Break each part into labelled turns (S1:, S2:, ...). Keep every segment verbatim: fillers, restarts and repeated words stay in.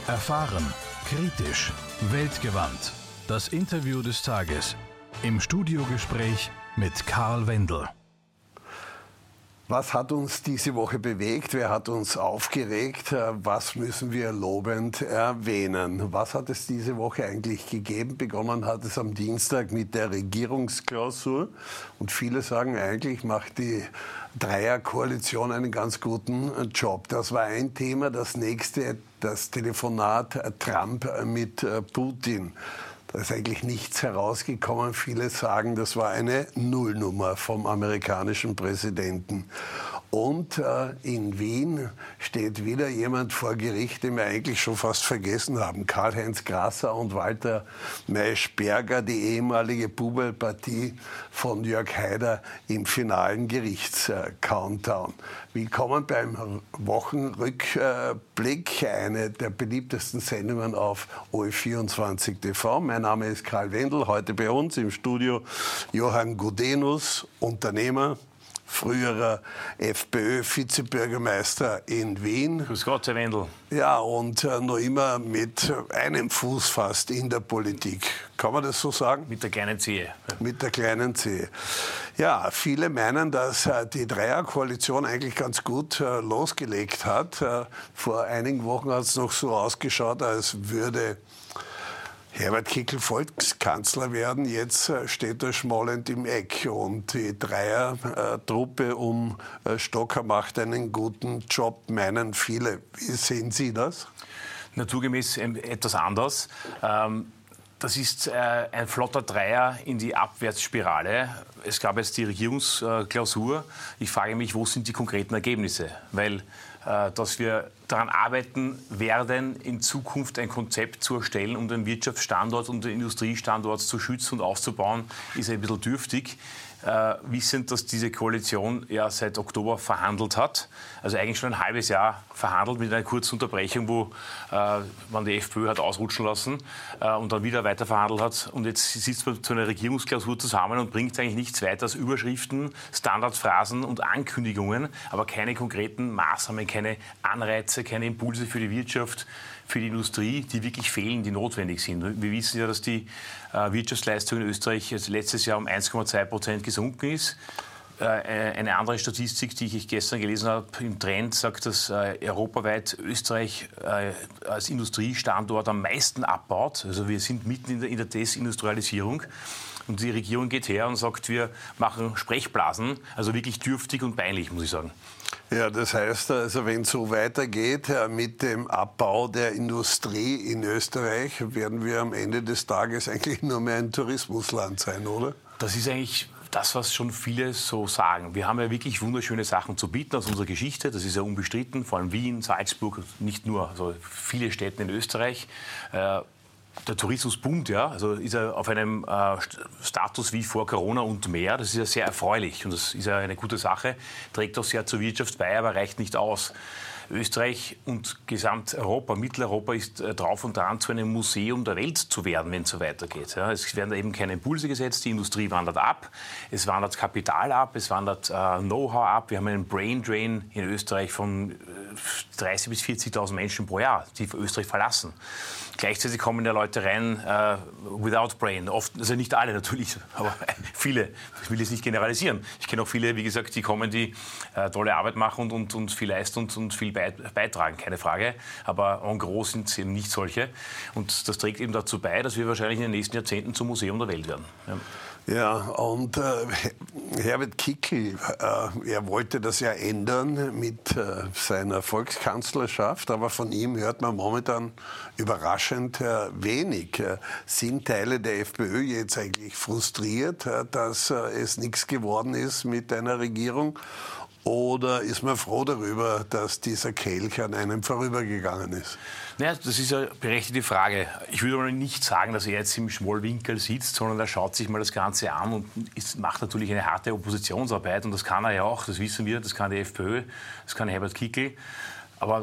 S1: Erfahren, kritisch, weltgewandt. Das Interview des Tages. Im Studiogespräch mit Karl Wendel.
S2: Was hat uns diese Woche bewegt? Wer hat uns aufgeregt? Was müssen wir lobend erwähnen? Was hat es diese Woche eigentlich gegeben? Begonnen hat es am Dienstag mit der Regierungsklausur. Und viele sagen, eigentlich macht die Dreierkoalition einen ganz guten Job. Das war ein Thema. Das nächste, das Telefonat Trump mit Putin. Da ist eigentlich nichts herausgekommen. Viele sagen, das war eine Nullnummer vom amerikanischen Präsidenten. Und äh, in Wien steht wieder jemand vor Gericht, den wir eigentlich schon fast vergessen haben. Karl-Heinz Grasser und Walter Maischberger, die ehemalige Bubelpartie von Jörg Haider im finalen Gerichts-Countdown. Willkommen beim Wochenrückblick, eine der beliebtesten Sendungen auf O Ö vierundzwanzig T V. Mein Name ist Karl Wendel, heute bei uns im Studio Johann Gudenus, Unternehmer, früherer FPÖ-Vizebürgermeister in Wien.
S3: Grüß Gott, Herr Wendel.
S2: Ja, und äh, noch immer mit einem Fuß fast in der Politik. Kann man das so sagen?
S3: Mit der kleinen Zehe.
S2: Mit der kleinen Zehe. Ja, viele meinen, dass äh, die Dreierkoalition eigentlich ganz gut äh, losgelegt hat. Äh, vor einigen Wochen hat es noch so ausgeschaut, als würde Herbert Kickl Volkskanzler werden. Jetzt steht er schmollend im Eck. Und die Dreier-Truppe um Stocker macht einen guten Job, meinen viele. Wie sehen Sie das?
S3: Naturgemäß etwas anders. Das ist ein flotter Dreier in die Abwärtsspirale. Es gab jetzt die Regierungsklausur. Ich frage mich, wo sind die konkreten Ergebnisse? Weil dass wir daran arbeiten werden, in Zukunft ein Konzept zu erstellen, um den Wirtschaftsstandort und den Industriestandort zu schützen und auszubauen, ist ein bisschen dürftig. Äh, wissend, dass diese Koalition ja seit Oktober verhandelt hat, also eigentlich schon ein halbes Jahr verhandelt mit einer kurzen Unterbrechung, wo äh, man die FPÖ hat ausrutschen lassen äh, und dann wieder weiter verhandelt hat. Und jetzt sitzt man zu einer Regierungsklausur zusammen und bringt eigentlich nichts weiter als Überschriften, Standardphrasen und Ankündigungen, aber keine konkreten Maßnahmen, keine Anreize, keine Impulse für die Wirtschaft, für die Industrie, die wirklich fehlen, die notwendig sind. Wir wissen ja, dass die äh, Wirtschaftsleistung in Österreich letztes Jahr um eins Komma zwei Prozent gesunken ist. Äh, eine andere Statistik, die ich gestern gelesen habe, im Trend sagt, dass äh, europaweit Österreich äh, als Industriestandort am meisten abbaut. Also wir sind mitten in der, in der Desindustrialisierung. Und die Regierung geht her und sagt, wir machen Sprechblasen. Also wirklich dürftig und peinlich, muss ich sagen.
S2: Ja, das heißt, also wenn es so weitergeht mit dem Abbau der Industrie in Österreich, werden wir am Ende des Tages eigentlich nur mehr ein Tourismusland sein, oder?
S3: Das ist eigentlich das, was schon viele so sagen. Wir haben ja wirklich wunderschöne Sachen zu bieten aus unserer Geschichte. Das ist ja unbestritten, vor allem Wien, Salzburg, nicht nur, also viele Städte in Österreich. Äh, Der Tourismus boomt, ja, also ist er auf einem äh, Status wie vor Corona und mehr. Das ist ja sehr erfreulich und das ist ja eine gute Sache, trägt auch sehr zur Wirtschaft bei, aber reicht nicht aus. Österreich und Gesamteuropa, Mitteleuropa ist äh, drauf und dran, zu einem Museum der Welt zu werden, wenn es so weitergeht. Ja. Es werden da eben keine Impulse gesetzt, die Industrie wandert ab, es wandert Kapital ab, es wandert äh, Know-how ab. Wir haben einen Brain Drain in Österreich von äh, dreißigtausend bis vierzigtausend Menschen pro Jahr, die Österreich verlassen. Gleichzeitig kommen ja Leute rein uh, without brain. Oft, also nicht alle natürlich, aber viele. Ich will es nicht generalisieren. Ich kenne auch viele, wie gesagt, die kommen, die uh, tolle Arbeit machen und, und, und viel leisten und, und viel beitragen, keine Frage. Aber en gros sind es eben nicht solche. Und das trägt eben dazu bei, dass wir wahrscheinlich in den nächsten Jahrzehnten zum Museum der Welt werden. Ja.
S2: Ja, und äh, Herbert Kickl, äh, er wollte das ja ändern mit äh, seiner Volkskanzlerschaft, aber von ihm hört man momentan überraschend äh, wenig. Äh, sind Teile der FPÖ jetzt eigentlich frustriert, äh, dass äh, es nichts geworden ist mit einer Regierung? Oder ist man froh darüber, dass dieser Kelch an einem vorübergegangen ist?
S3: Naja, das ist eine berechtigte Frage. Ich würde aber nicht sagen, dass er jetzt im Schmollwinkel sitzt, sondern er schaut sich mal das Ganze an und ist, macht natürlich eine harte Oppositionsarbeit. Und das kann er ja auch, das wissen wir, das kann die FPÖ, das kann Herbert Kickl. Aber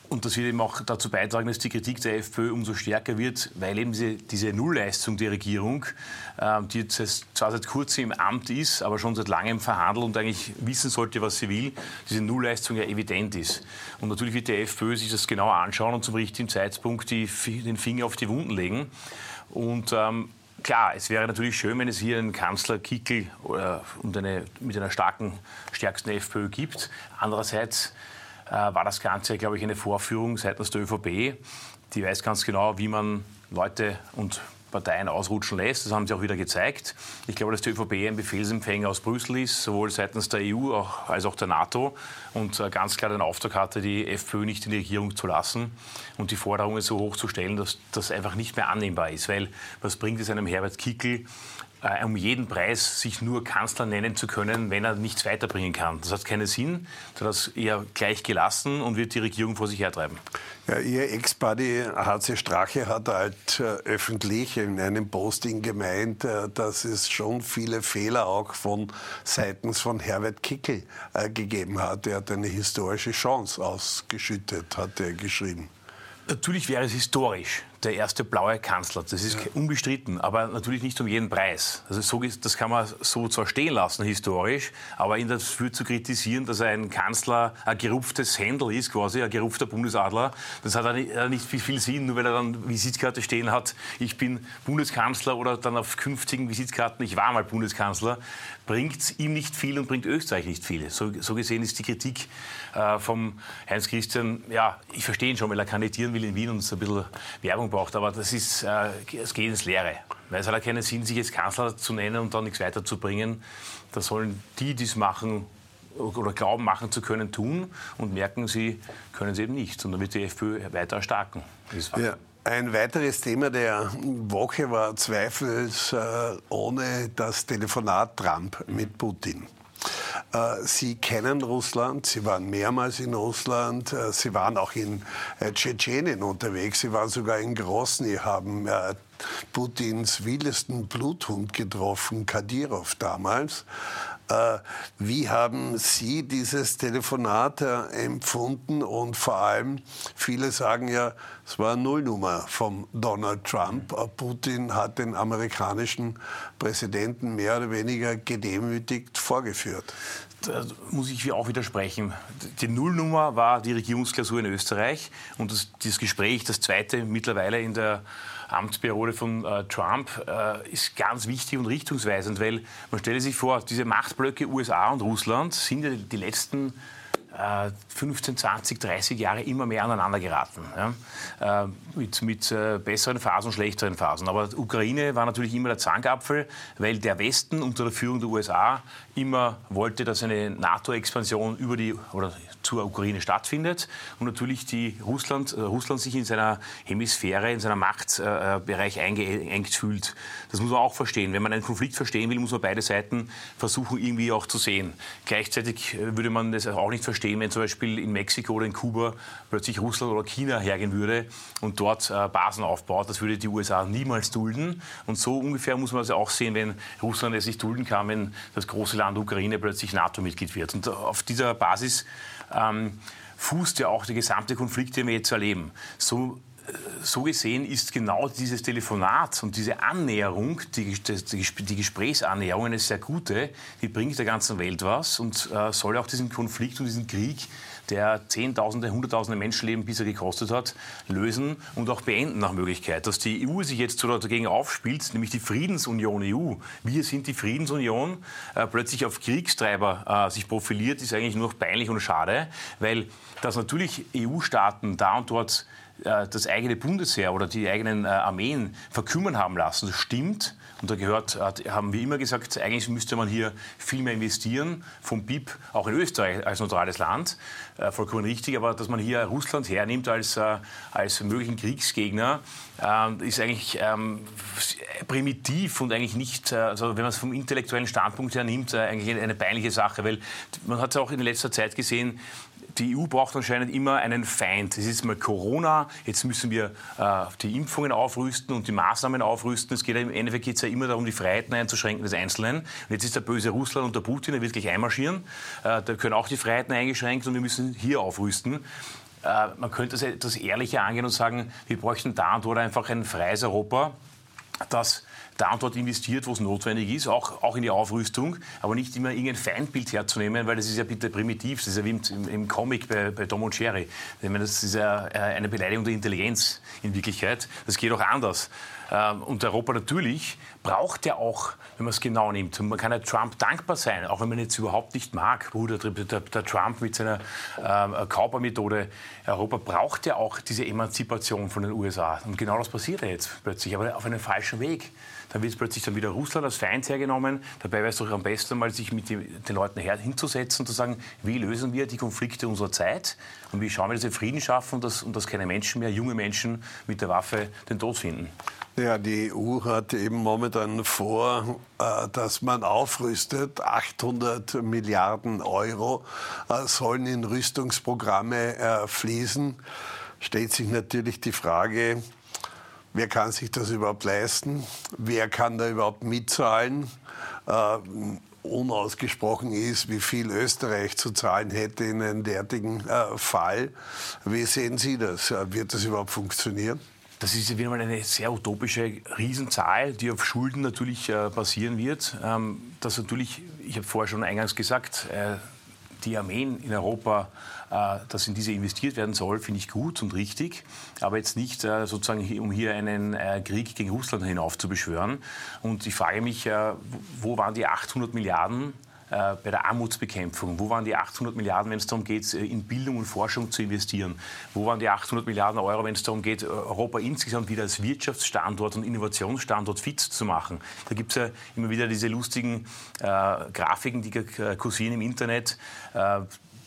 S3: Und das wird eben auch dazu beitragen, dass die Kritik der FPÖ umso stärker wird, weil eben diese, diese Nullleistung der Regierung, äh, die jetzt zwar seit kurzem im Amt ist, aber schon seit langem verhandelt und eigentlich wissen sollte, was sie will, diese Nullleistung ja evident ist. Und natürlich wird die FPÖ sich das genau anschauen und zum richtigen Zeitpunkt die, den Finger auf die Wunden legen. Und ähm, klar, es wäre natürlich schön, wenn es hier einen Kanzler Kickl äh, und eine, mit einer starken, stärksten FPÖ gibt. Andererseits äh, war das Ganze, glaube ich, eine Vorführung seitens der ÖVP. Die weiß ganz genau, wie man Leute und Parteien ausrutschen lässt. Das haben sie auch wieder gezeigt. Ich glaube, dass die ÖVP ein Befehlsempfänger aus Brüssel ist, sowohl seitens der E U auch, als auch der NATO. Und äh, ganz klar den Auftrag hatte, die FPÖ nicht in die Regierung zu lassen und die Forderungen so hoch zu stellen, dass das einfach nicht mehr annehmbar ist. Weil was bringt es einem Herbert Kickl, äh, um jeden Preis sich nur Kanzler nennen zu können, wenn er nichts weiterbringen kann? Das hat keinen Sinn. Das ist eher gleich gelassen und wird die Regierung vor sich hertreiben.
S2: Ja, Ihr Ex-Buddy H C Strache hat halt äh, öffentlich in einem Posting gemeint, äh, dass es schon viele Fehler auch von seitens von Herbert Kickl äh, gegeben hat. Er hat eine historische Chance ausgeschüttet, hat er geschrieben.
S3: Natürlich wäre es historisch, der erste blaue Kanzler. Das ist ja unbestritten, aber natürlich nicht um jeden Preis. Also so, das kann man so zwar stehen lassen, historisch, aber ihn dafür zu kritisieren, dass er ein Kanzler, ein gerupftes Händel ist, quasi, ein gerupfter Bundesadler, das hat nicht, nicht viel, viel Sinn, nur weil er dann Visitkarte stehen hat, ich bin Bundeskanzler oder dann auf künftigen Visitkarten, ich war mal Bundeskanzler, bringt ihm nicht viel und bringt Österreich nicht viel. So, so gesehen ist die Kritik äh, vom Heinz-Christian, ja, ich verstehe ihn schon, weil er kandidieren will in Wien und so ein bisschen Werbung braucht, aber das ist, äh, es geht ins Leere. Weil es hat ja keinen Sinn, sich jetzt Kanzler zu nennen und dann nichts weiterzubringen. Da sollen die, die es machen oder glauben, machen zu können, tun und merken, sie können es eben nicht. Und dann wird die FPÖ weiter erstarken.
S2: Ja. Ein weiteres Thema der Woche war zweifelsohne das Telefonat Trump mit Putin. Sie kennen Russland, Sie waren mehrmals in Russland, Sie waren auch in Tschetschenien unterwegs, Sie waren sogar in Grosny, haben Putins wildesten Bluthund getroffen, Kadyrov damals. Wie haben Sie dieses Telefonat empfunden? Und vor allem, viele sagen ja, es war eine Nullnummer von Donald Trump. Putin hat den amerikanischen Präsidenten mehr oder weniger gedemütigt vorgeführt.
S3: Da muss ich auch widersprechen. Die Nullnummer war die Regierungsklausur in Österreich und das, dieses Gespräch, das zweite mittlerweile in der Amtsperiode von äh, Trump, äh, ist ganz wichtig und richtungsweisend, weil man stelle sich vor, diese Machtblöcke U S A und Russland sind ja die letzten äh, fünfzehn, zwanzig, dreißig Jahre immer mehr aneinander geraten. Ja? Äh, mit mit äh, besseren Phasen und schlechteren Phasen. Aber die Ukraine war natürlich immer der Zankapfel, weil der Westen unter der Führung der U S A immer wollte, dass eine NATO-Expansion über die oder zur Ukraine stattfindet und natürlich die Russland, äh, Russland sich in seiner Hemisphäre, in seiner Machtbereich äh, eingeengt fühlt. Das muss man auch verstehen. Wenn man einen Konflikt verstehen will, muss man beide Seiten versuchen, irgendwie auch zu sehen. Gleichzeitig würde man das auch nicht verstehen, wenn zum Beispiel in Mexiko oder in Kuba plötzlich Russland oder China hergehen würde und dort äh, Basen aufbaut. Das würde die U S A niemals dulden. Und so ungefähr muss man es auch sehen, wenn Russland es nicht dulden kann, wenn das große Land Ukraine plötzlich NATO-Mitglied wird. Und auf dieser Basis ähm, fußt ja auch der gesamte Konflikt, den wir jetzt erleben. So So gesehen ist genau dieses Telefonat und diese Annäherung, die, die, die Gesprächsannäherung, eine sehr gute, die bringt der ganzen Welt was und äh, soll auch diesen Konflikt und diesen Krieg, der Zehntausende, Hunderttausende Menschenleben bisher gekostet hat, lösen und auch beenden nach Möglichkeit. Dass die E U sich jetzt dagegen aufspielt, nämlich die Friedensunion E U, wir sind die Friedensunion, äh, plötzlich auf Kriegstreiber äh, sich profiliert, ist eigentlich nur noch peinlich und schade, weil dass natürlich E U-Staaten da und dort das eigene Bundesheer oder die eigenen äh, Armeen verkümmern haben lassen. Das stimmt. Und da gehört, äh, haben wir immer gesagt, eigentlich müsste man hier viel mehr investieren, vom B I P auch in Österreich als neutrales Land. Äh, vollkommen richtig. Aber dass man hier Russland hernimmt als, äh, als möglichen Kriegsgegner, äh, ist eigentlich ähm, primitiv und eigentlich nicht, äh, also wenn man es vom intellektuellen Standpunkt her nimmt, äh, eigentlich eine peinliche Sache. Weil man hat es auch in letzter Zeit gesehen, die E U braucht anscheinend immer einen Feind. Es ist mal Corona, jetzt müssen wir äh, die Impfungen aufrüsten und die Maßnahmen aufrüsten. Es geht ja, im Endeffekt geht es ja immer darum, die Freiheiten einzuschränken des Einzelnen. Und jetzt ist der böse Russland und der Putin, der wird gleich einmarschieren. Äh, da können auch die Freiheiten eingeschränkt und wir müssen hier aufrüsten. äh, man könnte es etwas ehrlicher angehen und sagen, wir bräuchten da und dort einfach ein freies Europa, das da und dort investiert, wo es notwendig ist, auch, auch in die Aufrüstung, aber nicht immer irgendein Feindbild herzunehmen, weil das ist ja bitte primitiv, das ist ja wie im, im Comic bei, bei Tom und Jerry. Ich meine, das ist ja eine Beleidigung der Intelligenz in Wirklichkeit. Das geht auch anders. Und Europa natürlich braucht ja auch, wenn man es genau nimmt, und man kann ja Trump dankbar sein, auch wenn man jetzt überhaupt nicht mag, Bruder, der, der, der Trump mit seiner äh, Kaupermethode. Europa braucht ja auch diese Emanzipation von den U S A. Und genau das passiert ja jetzt plötzlich, aber auf einem falschen Weg. Dann wird plötzlich dann wieder Russland als Feind hergenommen. Dabei wäre es doch am besten, mal sich mit den, den Leuten her, hinzusetzen und zu sagen, wie lösen wir die Konflikte unserer Zeit und wie schauen wir, dass wir Frieden schaffen und dass, und dass keine Menschen mehr, junge Menschen mit der Waffe den Tod finden.
S2: Ja, die E U hat eben momentan vor, dass man aufrüstet. achthundert Milliarden Euro sollen in Rüstungsprogramme fließen. Stellt sich natürlich die Frage, wer kann sich das überhaupt leisten? Wer kann da überhaupt mitzahlen? Unausgesprochen ist, wie viel Österreich zu zahlen hätte in einem derartigen Fall. Wie sehen Sie das? Wird das überhaupt funktionieren?
S3: Das ist wieder mal eine sehr utopische Riesenzahl, die auf Schulden natürlich äh, basieren wird. Ähm, das natürlich, ich habe vorher schon eingangs gesagt, äh, die Armeen in Europa, äh, dass in diese investiert werden soll, finde ich gut und richtig. Aber jetzt nicht äh, sozusagen, um hier einen äh, Krieg gegen Russland hinauf zu beschwören. Und ich frage mich, äh, wo waren die achthundert Milliarden äh, bei der Armutsbekämpfung? Wo waren die achthundert Milliarden, wenn es darum geht, in Bildung und Forschung zu investieren? Wo waren die achthundert Milliarden Euro, wenn es darum geht, Europa insgesamt wieder als Wirtschaftsstandort und Innovationsstandort fit zu machen? Da gibt es ja immer wieder diese lustigen äh, Grafiken, die kursieren im Internet. Äh,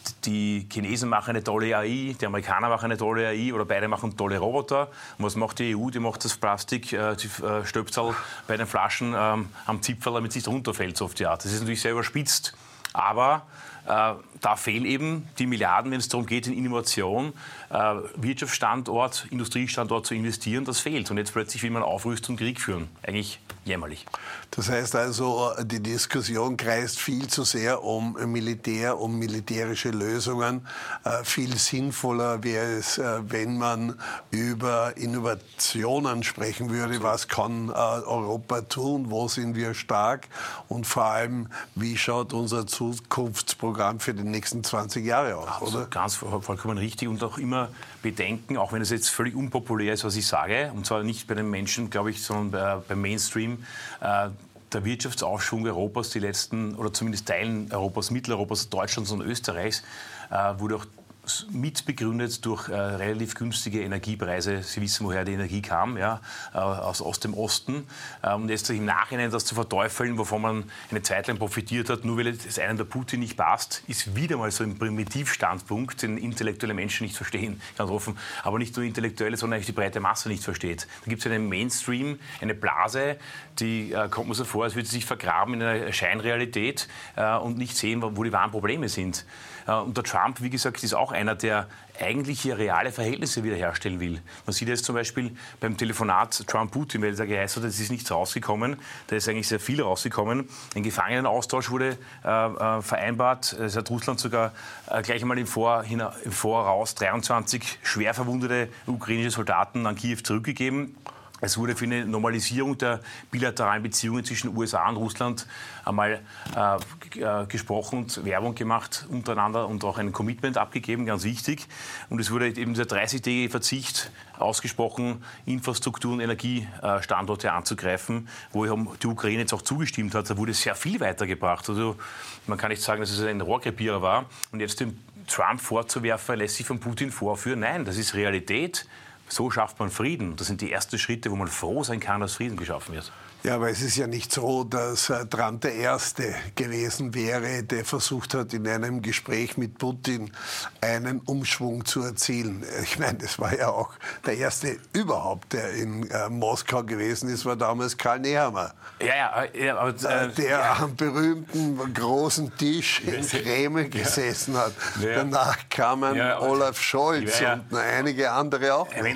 S3: Die Chinesen machen eine tolle A I, die Amerikaner machen eine tolle A I oder beide machen tolle Roboter. Und was macht die E U? Die macht das Plastik, äh, die äh, Stöpsel bei den Flaschen ähm, am Zipfel, damit es nicht runterfällt, so auf die Art. Das ist natürlich sehr überspitzt. Aber äh, da fehlen eben die Milliarden, wenn es darum geht, in Innovation, äh, Wirtschaftsstandort, Industriestandort zu investieren. Das fehlt. Und jetzt plötzlich will man Aufrüstung und Krieg führen. Eigentlich jämmerlich.
S2: Das heißt also, die Diskussion kreist viel zu sehr um Militär, um militärische Lösungen. Äh, viel sinnvoller wäre es, äh, wenn man über Innovationen sprechen würde. Was kann äh, Europa tun? Wo sind wir stark? Und vor allem, wie schaut unser Zukunftsprogramm für die nächsten zwanzig Jahre aus?
S3: Also
S2: oder?
S3: Ganz vollkommen richtig. Und auch immer bedenken, auch wenn es jetzt völlig unpopulär ist, was ich sage, und zwar nicht bei den Menschen, glaube ich, sondern bei, beim Mainstream, äh, der Wirtschaftsaufschwung Europas, die letzten, oder zumindest Teilen Europas, Mitteleuropas, Deutschlands und Österreichs, äh, wurde auch mit begründet durch äh, relativ günstige Energiepreise. Sie wissen, woher die Energie kam, ja, äh, aus, aus dem Osten. Äh, und jetzt im Nachhinein das zu verteufeln, wovon man eine Zeit lang profitiert hat, nur weil es einem der Putin nicht passt, ist wieder mal so ein Primitivstandpunkt, den intellektuelle Menschen nicht verstehen, ganz offen. Aber nicht nur Intellektuelle, sondern eigentlich die breite Masse nicht versteht. Da gibt es einen Mainstream, eine Blase, die äh, kommt mir so vor, als würde sie sich vergraben in einer Scheinrealität äh, und nicht sehen, wo die wahren Probleme sind. Äh, und der Trump, wie gesagt, ist auch einer, der eigentlich hier reale Verhältnisse wiederherstellen will. Man sieht jetzt zum Beispiel beim Telefonat Trump-Putin, weil es da geheißen hat, es ist nichts rausgekommen. Da ist eigentlich sehr viel rausgekommen. Ein Gefangenenaustausch wurde äh, äh, vereinbart. Es hat Russland sogar äh, gleich einmal im, Vor, hin, im Voraus dreiundzwanzig schwer verwundete ukrainische Soldaten an Kiew zurückgegeben. Es wurde für eine Normalisierung der bilateralen Beziehungen zwischen U S A und Russland einmal äh, gesprochen und Werbung gemacht untereinander und auch ein Commitment abgegeben, ganz wichtig. Und es wurde eben der dreißigtägige Verzicht ausgesprochen, Infrastruktur- und Energiestandorte anzugreifen, wo die Ukraine jetzt auch zugestimmt hat. Da wurde sehr viel weitergebracht. Also man kann nicht sagen, dass es ein Rohrkrepierer war. Und jetzt dem Trump vorzuwerfen, lässt sich von Putin vorführen. Nein, das ist Realität. So schafft man Frieden. Das sind die ersten Schritte, wo man froh sein kann, dass Frieden geschaffen wird.
S2: Ja, aber es ist ja nicht so, dass Trump der Erste gewesen wäre, der versucht hat, in einem Gespräch mit Putin einen Umschwung zu erzielen. Ich meine, das war ja auch der Erste überhaupt, der in äh, Moskau gewesen ist, war damals Karl Nehammer.
S3: Ja, ja, ja aber, äh,
S2: der
S3: ja.
S2: am berühmten großen Tisch in Kreml gesessen hat.
S3: Ja.
S2: Danach kamen
S3: ja,
S2: Olaf Scholz
S3: ja, ja.
S2: und einige andere auch.
S3: Wenn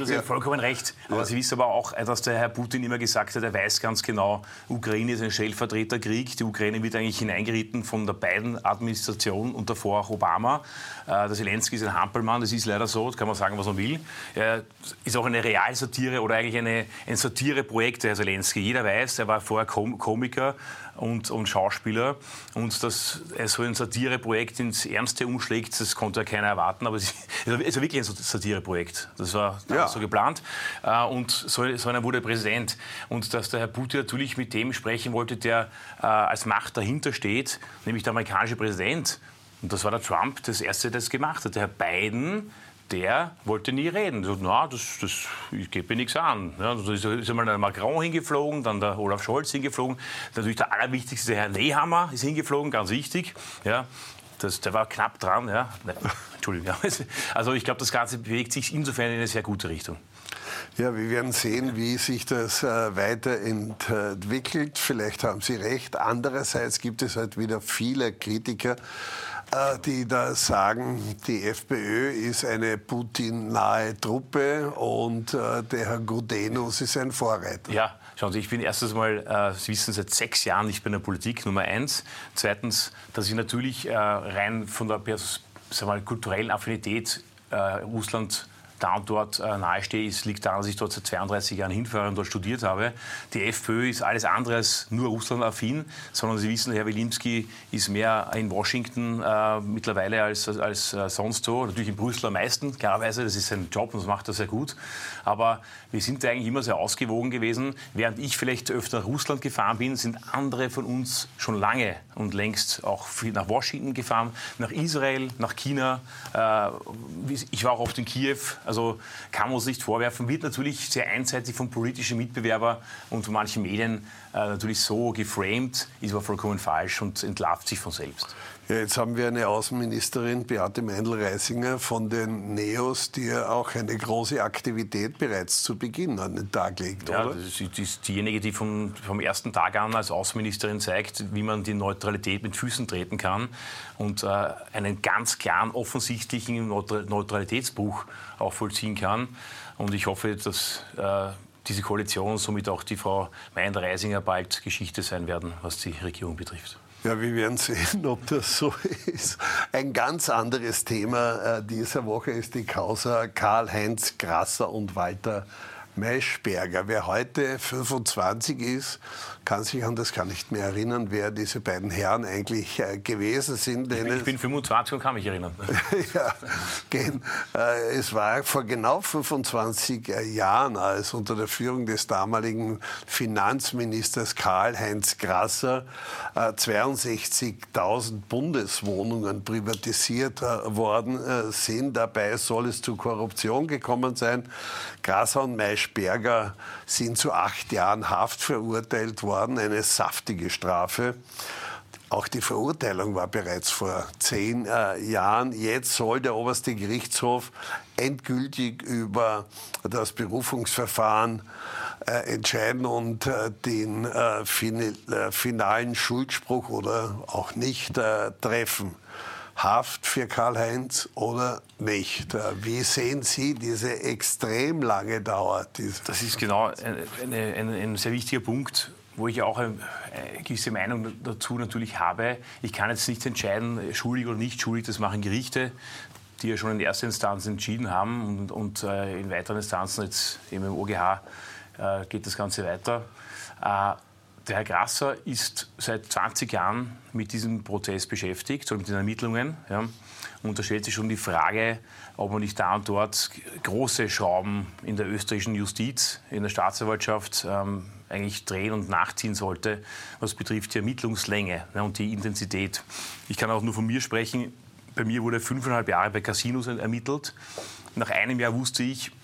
S3: geben Sie ja vollkommen recht. Aber ja. Sie wissen aber auch, dass der Herr Putin immer gesagt hat, er weiß ganz genau, Ukraine ist ein Stellvertreterkrieg. Die Ukraine wird eigentlich hineingeritten von der Biden-Administration und davor auch Obama. Der Zelensky ist ein Hampelmann, das ist leider so, das kann man sagen, was man will. Er ist auch eine Realsatire oder eigentlich eine, ein Satireprojekt, der Herr Zelensky. Jeder weiß, er war vorher Kom- Komiker und, und Schauspieler. Und dass er so ein Satireprojekt ins Ernste umschlägt, das konnte ja keiner erwarten. Aber es ist ja wirklich ein Satireprojekt. Das war ja. so geplant. Und so, so einer wurde Präsident. Und dass der Herr Putin natürlich mit dem sprechen wollte, der äh, als Macht dahinter steht, nämlich der amerikanische Präsident. Und das war der Trump, das Erste, das gemacht hat. Der Herr Biden, der wollte nie reden. So, na, das, das geht mir nichts an. Ja, da ist, ist einmal der Macron hingeflogen, dann der Olaf Scholz hingeflogen. Natürlich der allerwichtigste, der Herr Nehammer, ist hingeflogen, ganz wichtig. Ja, das, der war knapp dran. Ja. Nein, Entschuldigung. Also ich glaube, das Ganze bewegt sich insofern in eine sehr gute Richtung.
S2: Ja, wir werden sehen, wie sich das äh, weiterentwickelt. Vielleicht haben Sie recht. Andererseits gibt es halt wieder viele Kritiker, äh, die da sagen, die FPÖ ist eine Putin-nahe Truppe und äh, der Herr Gudenus ist ein Vorreiter.
S3: Ja. Schauen Sie, ich bin erstens mal, äh, Sie wissen, seit sechs Jahren nicht bei der Politik, Nummer eins. Zweitens, dass ich natürlich äh, rein von der Pers- sagen wir mal, kulturellen Affinität äh, Russland da und dort äh, nahestehe, es liegt daran, dass ich dort seit zweiunddreißig Jahren hinfahre und dort studiert habe. Die FPÖ ist alles andere als nur Russland-affin, sondern Sie wissen, Herr Wilimski ist mehr in Washington äh, mittlerweile als, als äh, sonst so. Natürlich in Brüssel am meisten, klarerweise, das ist sein Job und das macht er sehr gut. Aber wir sind da eigentlich immer sehr ausgewogen gewesen. Während ich vielleicht öfter nach Russland gefahren bin, sind andere von uns schon lange und längst auch nach Washington gefahren, nach Israel, nach China. Äh, ich war auch oft in Kiew. Also kann man uns nicht vorwerfen, wird natürlich sehr einseitig vom politischen Mitbewerber und von manchen Medien äh, natürlich so geframed, ist aber vollkommen falsch und entlarvt sich von selbst.
S2: Ja, jetzt haben wir eine Außenministerin, Beate Meindl-Reisinger von den Neos, die ja auch eine große Aktivität bereits zu Beginn an den Tag legt,
S3: ja,
S2: oder?
S3: Das ist, ist diejenige, die vom, vom ersten Tag an als Außenministerin zeigt, wie man die Neutralität mit Füßen treten kann und äh, einen ganz klaren, offensichtlichen Neutralitätsbruch auch vollziehen kann. Und ich hoffe, dass äh, diese Koalition und somit auch die Frau Meindl-Reisinger bald Geschichte sein werden, was die Regierung betrifft.
S2: Ja, wir werden sehen, ob das so ist. Ein ganz anderes Thema äh, dieser Woche ist die Causa Karl-Heinz Grasser und Walter Maischberger. Wer heute fünfundzwanzig ist, kann sich an das gar nicht mehr erinnern, wer diese beiden Herren eigentlich äh, gewesen sind.
S3: Ich bin, ich bin fünfundzwanzig und kann mich erinnern.
S2: Ja, gehen. Äh, es war vor genau fünfundzwanzig äh, Jahren, als unter der Führung des damaligen Finanzministers Karl-Heinz Grasser äh, zweiundsechzigtausend Bundeswohnungen privatisiert äh, worden äh, sind. Dabei soll es zu Korruption gekommen sein. Grasser und Maischberger sind zu acht Jahren Haft verurteilt worden, eine saftige Strafe. Auch die Verurteilung war bereits vor zehn äh, Jahren. Jetzt soll der oberste Gerichtshof endgültig über das Berufungsverfahren äh, entscheiden und äh, den äh, fin- äh, finalen Schuldspruch oder auch nicht äh, treffen. Haft für Karl-Heinz oder nicht? Wie sehen Sie diese extrem lange Dauer?
S3: Das ist genau ein, ein, ein sehr wichtiger Punkt, wo ich auch eine, eine gewisse Meinung dazu natürlich habe. Ich kann jetzt nicht entscheiden, schuldig oder nicht schuldig, das machen Gerichte, die ja schon in erster Instanz entschieden haben und, und äh, in weiteren Instanzen, jetzt eben im O G H, äh, geht das Ganze weiter. Äh, Der Herr Grasser ist seit zwanzig Jahren mit diesem Prozess beschäftigt, so mit den Ermittlungen. Ja. Und da stellt sich schon die Frage, ob man nicht da und dort große Schrauben in der österreichischen Justiz, in der Staatsanwaltschaft ähm, eigentlich drehen und nachziehen sollte, was betrifft die Ermittlungslänge, ja, und die Intensität. Ich kann auch nur von mir sprechen. Bei mir wurde fünfeinhalb Jahre bei Casinos ermittelt. Nach einem Jahr wusste ich,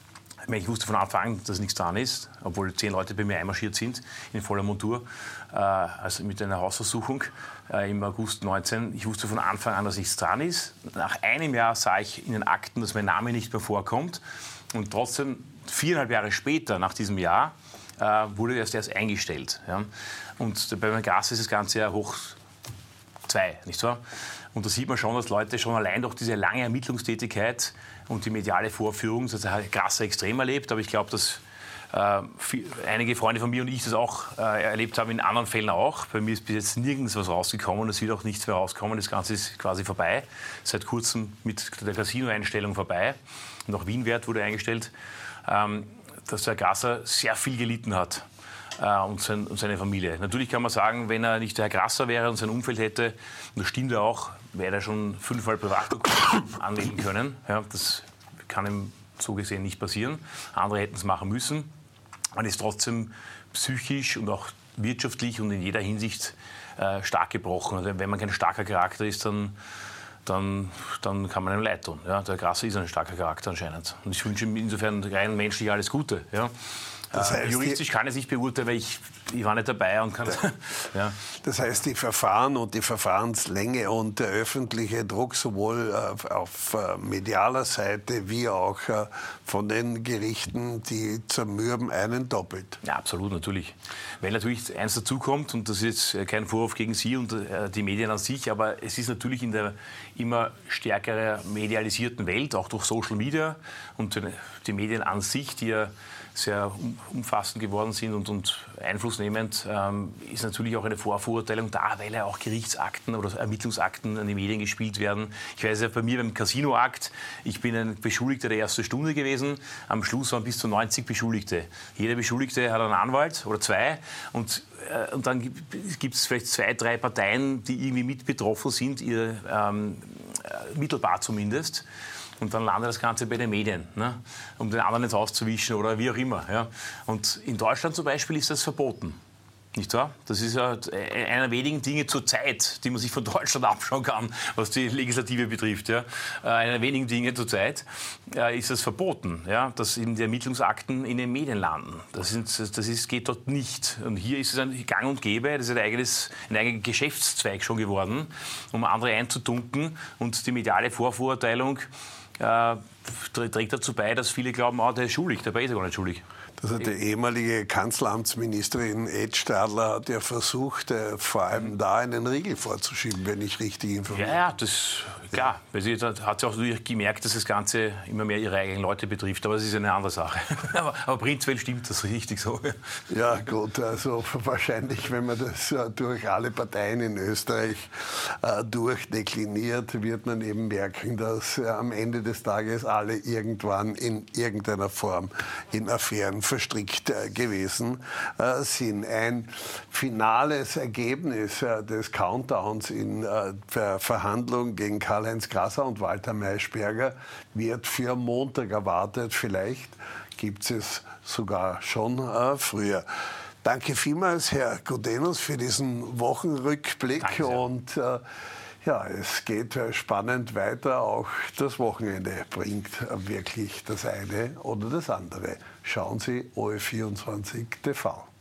S3: Ich wusste von Anfang an, dass nichts dran ist, obwohl zehn Leute bei mir einmarschiert sind in voller Montur, äh, also mit einer Hausversuchung äh, im August neunzehn. Ich wusste von Anfang an, dass nichts dran ist. Nach einem Jahr sah ich in den Akten, dass mein Name nicht mehr vorkommt. Und trotzdem, viereinhalb Jahre später, nach diesem Jahr, äh, wurde erst erst eingestellt. Ja. Und bei Herrn Grasser ist das Ganze ja hoch zwei, nicht wahr? Und da sieht man schon, dass Leute schon allein durch diese lange Ermittlungstätigkeit und die mediale Vorführung, das hat Grasser extrem erlebt, aber ich glaube, dass äh, viel, einige Freunde von mir und ich das auch äh, erlebt haben, in anderen Fällen auch. Bei mir ist bis jetzt nirgends was rausgekommen, es wird auch nichts mehr rauskommen, das Ganze ist quasi vorbei, seit kurzem mit der Casino-Einstellung vorbei. Und auch Wienwert wurde eingestellt, ähm, dass der Grasser sehr viel gelitten hat. Und, sein, und seine Familie. Natürlich kann man sagen, wenn er nicht der Herr Grasser wäre und sein Umfeld hätte, und das stimmt ja auch, wäre er schon fünfmal Privatdoktor anmelden können. Ja, das kann ihm so gesehen nicht passieren. Andere hätten es machen müssen. Man ist trotzdem psychisch und auch wirtschaftlich und in jeder Hinsicht äh, stark gebrochen. Also wenn man kein starker Charakter ist, dann, dann, dann kann man einem leid tun. Ja, der Grasser ist ein starker Charakter anscheinend. Und ich wünsche ihm insofern rein menschlich alles Gute. Ja. Das heißt, äh, juristisch kann ich es nicht beurteilen, weil ich, ich war nicht dabei. Und kann, ja.
S2: Das heißt, die Verfahren und die Verfahrenslänge und der öffentliche Druck sowohl auf, auf uh, medialer Seite wie auch uh, von den Gerichten, die zermürben einen doppelt.
S3: Ja, absolut, natürlich. Weil natürlich eins dazukommt, und das ist jetzt kein Vorwurf gegen Sie und äh, die Medien an sich, aber es ist natürlich in der immer stärker medialisierten Welt, auch durch Social Media und die Medien an sich, die ja sehr umfassend geworden sind und, und einflussnehmend, ähm, ist natürlich auch eine Vorverurteilung da, weil ja auch Gerichtsakten oder Ermittlungsakten an die Medien gespielt werden. Ich weiß ja bei mir beim Casinoakt, ich bin ein Beschuldigter der ersten Stunde gewesen, am Schluss waren bis zu neunzig Beschuldigte. Jeder Beschuldigte hat einen Anwalt oder zwei und, äh, und dann gibt es vielleicht zwei, drei Parteien, die irgendwie mit betroffen sind, ihr, ähm, mittelbar zumindest. Und dann landet das Ganze bei den Medien, ne? Um den anderen jetzt auszuwischen oder wie auch immer. Ja? Und in Deutschland zum Beispiel ist das verboten. Nicht wahr? Das ist ja einer der wenigen Dinge zur Zeit, die man sich von Deutschland abschauen kann, was die Legislative betrifft. Ja? Einer der wenigen Dinge zur Zeit äh, ist das verboten, ja? Dass in die Ermittlungsakten in den Medien landen. Das, sind, das ist, geht dort nicht. Und hier ist es ein Gang und Gäbe, das ist ein, eigenes, ein eigener Geschäftszweig schon geworden, um andere einzudunken. Und die mediale Vorverurteilung äh, trägt dazu bei, dass viele glauben, oh, der ist schuldig, dabei ist er gar nicht schuldig.
S2: Das hat die ehemalige Kanzleramtsministerin Ed Stadler hat ja versucht, äh, vor allem da einen Riegel vorzuschieben, wenn ich richtig informiert bin.
S3: Ja, ja, das klar. Weil sie hat sie auch natürlich gemerkt, dass das Ganze immer mehr ihre eigenen Leute betrifft. Aber das ist eine andere Sache. aber, aber prinzipiell stimmt das richtig so.
S2: Ja gut, also wahrscheinlich, wenn man das äh, durch alle Parteien in Österreich äh, durchdekliniert, wird man eben merken, dass äh, am Ende des Tages alle irgendwann in irgendeiner Form in Affären verstrickt äh, gewesen äh, sind. Ein finales Ergebnis äh, des Countdowns in äh, der Verhandlung gegen Karl-Heinz Grasser und Walter Maischberger wird für Montag erwartet. Vielleicht gibt es sogar schon äh, früher. Danke vielmals, Herr Gudenus, für diesen Wochenrückblick.
S3: Danke sehr.
S2: Und äh, ja, es geht spannend weiter. Auch das Wochenende bringt wirklich das eine oder das andere. Schauen Sie O Ö vierundzwanzig T V.